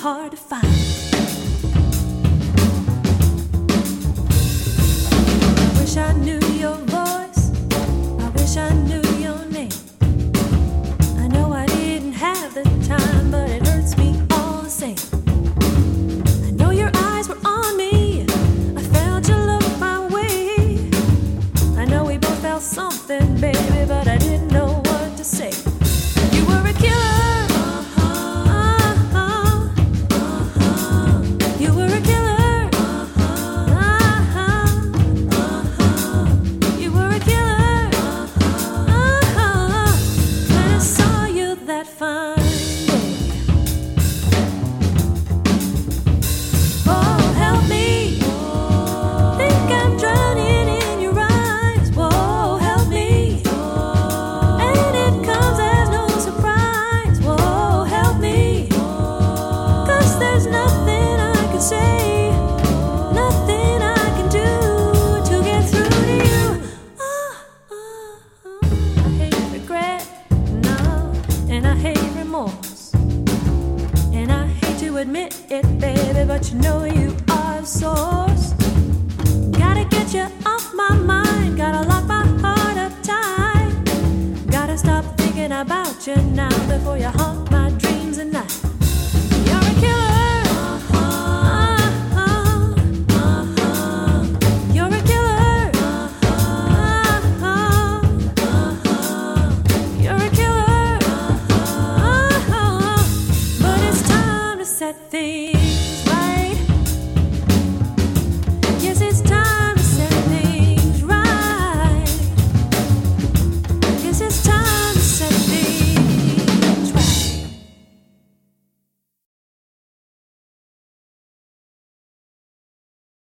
hard to find. I wish I knew your voice. I wish I knew your name. I know I didn't have the time, but it hurts me all the same. I know your eyes were on me. I felt you look my way. I know we both felt something, baby, but I didn't know what to say. You were a killer. You were a killer. You were a killer. When I saw you that fine day. Oh, help me. Think I'm drowning in your eyes. Whoa, help me. And it comes as no surprise. Whoa, help me. 'Cause there's nothing I can say, nothing I can do to get through to you. I hate regret, no, and I hate remorse. And I hate to admit it, baby, but you know you are the source. Gotta get you off my mind, gotta lock my heart up tight. Gotta stop thinking about you now before you haunt